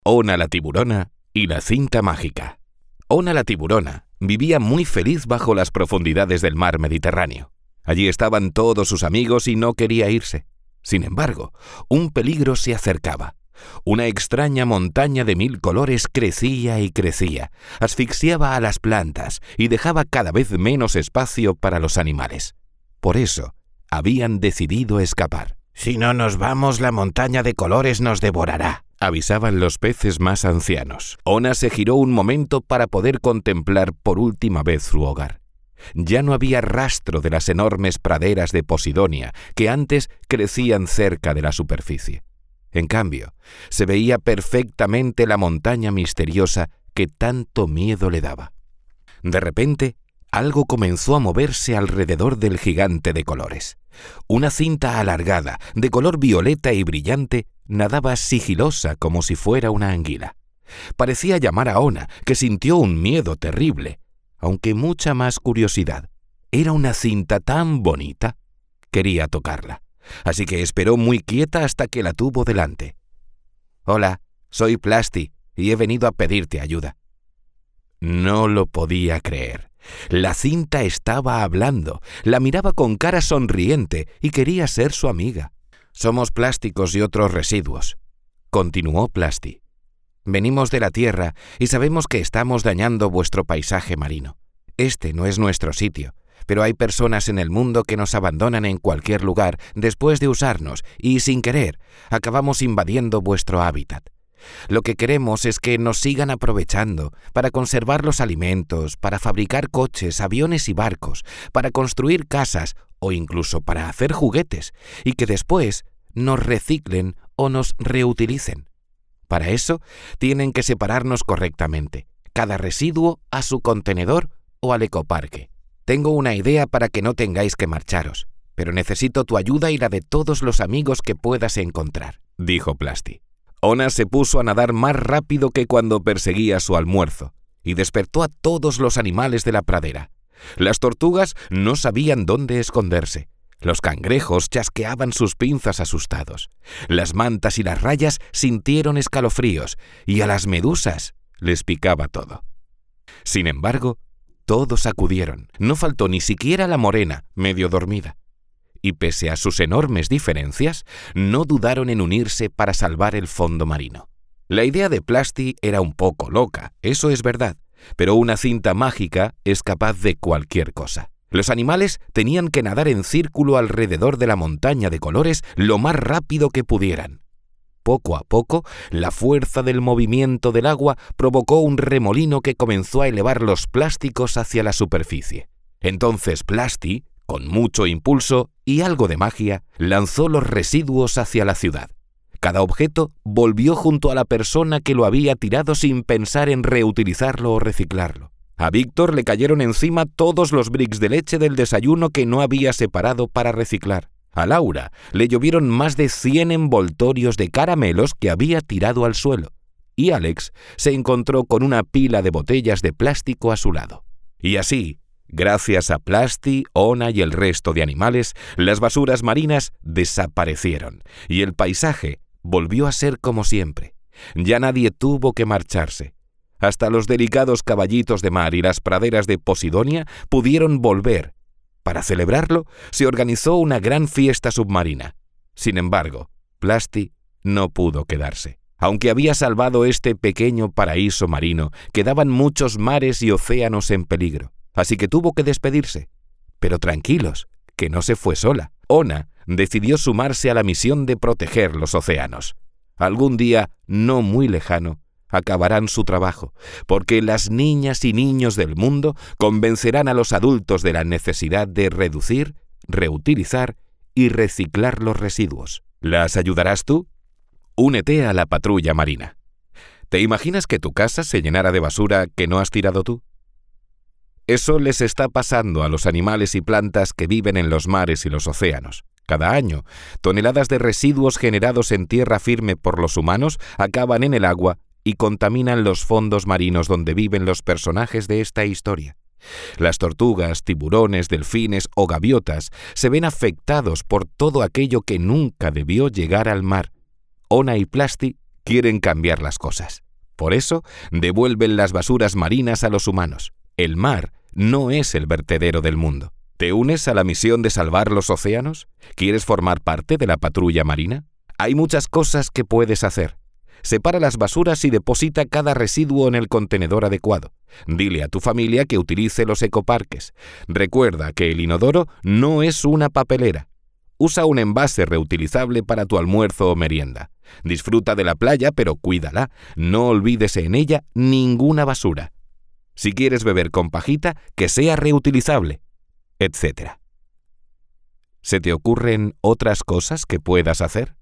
Ona la tiburona y la cinta mágica. Ona la tiburona vivía muy feliz bajo las profundidades del mar Mediterráneo. Allí estaban todos sus amigos y no quería irse. Sin embargo, un peligro se acercaba. Una extraña montaña de 1000 colores crecía y crecía, asfixiaba a las plantas y dejaba cada vez menos espacio para los animales. Por eso, habían decidido escapar. «Si no nos vamos, la montaña de colores nos devorará», avisaban los peces más ancianos. Ona se giró un momento para poder contemplar por última vez su hogar. Ya no había rastro de las enormes praderas de Posidonia que antes crecían cerca de la superficie. En cambio, se veía perfectamente la montaña misteriosa que tanto miedo le daba. De repente, algo comenzó a moverse alrededor del gigante de colores. Una cinta alargada, de color violeta y brillante, nadaba sigilosa como si fuera una anguila. Parecía llamar a Ona, que sintió un miedo terrible, aunque mucha más curiosidad. Era una cinta tan bonita. Quería tocarla, así que esperó muy quieta hasta que la tuvo delante. «Hola, soy Plasti y he venido a pedirte ayuda». No lo podía creer. La cinta estaba hablando, la miraba con cara sonriente y quería ser su amiga. «Somos plásticos y otros residuos», continuó Plasti. «Venimos de la Tierra y sabemos que estamos dañando vuestro paisaje marino. Este no es nuestro sitio, pero hay personas en el mundo que nos abandonan en cualquier lugar después de usarnos y, sin querer, acabamos invadiendo vuestro hábitat. Lo que queremos es que nos sigan aprovechando para conservar los alimentos, para fabricar coches, aviones y barcos, para construir casas o incluso para hacer juguetes, y que después nos reciclen o nos reutilicen. Para eso tienen que separarnos correctamente, cada residuo a su contenedor o al ecoparque. Tengo una idea para que no tengáis que marcharos, pero necesito tu ayuda y la de todos los amigos que puedas encontrar», dijo Plasti. Ona se puso a nadar más rápido que cuando perseguía su almuerzo y despertó a todos los animales de la pradera. Las tortugas no sabían dónde esconderse. Los cangrejos chasqueaban sus pinzas asustados. Las mantas y las rayas sintieron escalofríos y a las medusas les picaba todo. Sin embargo, todos acudieron. No faltó ni siquiera la morena, medio dormida. Y pese a sus enormes diferencias, no dudaron en unirse para salvar el fondo marino. La idea de Plasti era un poco loca, eso es verdad, pero una cinta mágica es capaz de cualquier cosa. Los animales tenían que nadar en círculo alrededor de la montaña de colores lo más rápido que pudieran. Poco a poco, la fuerza del movimiento del agua provocó un remolino que comenzó a elevar los plásticos hacia la superficie. Entonces Plasti, con mucho impulso y algo de magia, lanzó los residuos hacia la ciudad. Cada objeto volvió junto a la persona que lo había tirado sin pensar en reutilizarlo o reciclarlo. A Víctor le cayeron encima todos los bricks de leche del desayuno que no había separado para reciclar. A Laura le llovieron más de 100 envoltorios de caramelos que había tirado al suelo. Y Alex se encontró con una pila de botellas de plástico a su lado. Y así, gracias a Plasti, Ona y el resto de animales, las basuras marinas desaparecieron y el paisaje volvió a ser como siempre. Ya nadie tuvo que marcharse. Hasta los delicados caballitos de mar y las praderas de Posidonia pudieron volver. Para celebrarlo, se organizó una gran fiesta submarina. Sin embargo, Plasti no pudo quedarse. Aunque había salvado este pequeño paraíso marino, quedaban muchos mares y océanos en peligro. Así que tuvo que despedirse. Pero tranquilos, que no se fue sola. Ona decidió sumarse a la misión de proteger los océanos. Algún día, no muy lejano, acabarán su trabajo, porque las niñas y niños del mundo convencerán a los adultos de la necesidad de reducir, reutilizar y reciclar los residuos. ¿Las ayudarás tú? Únete a la patrulla marina. ¿Te imaginas que tu casa se llenara de basura que no has tirado tú? Eso les está pasando a los animales y plantas que viven en los mares y los océanos. Cada año, toneladas de residuos generados en tierra firme por los humanos acaban en el agua y contaminan los fondos marinos donde viven los personajes de esta historia. Las tortugas, tiburones, delfines o gaviotas se ven afectados por todo aquello que nunca debió llegar al mar. Ona y Plasti quieren cambiar las cosas. Por eso, devuelven las basuras marinas a los humanos. El mar no es el vertedero del mundo. ¿Te unes a la misión de salvar los océanos? ¿Quieres formar parte de la patrulla marina? Hay muchas cosas que puedes hacer. Separa las basuras y deposita cada residuo en el contenedor adecuado. Dile a tu familia que utilice los ecoparques. Recuerda que el inodoro no es una papelera. Usa un envase reutilizable para tu almuerzo o merienda. Disfruta de la playa, pero cuídala. No olvides en ella ninguna basura. Si quieres beber con pajita, que sea reutilizable, etc. ¿Se te ocurren otras cosas que puedas hacer?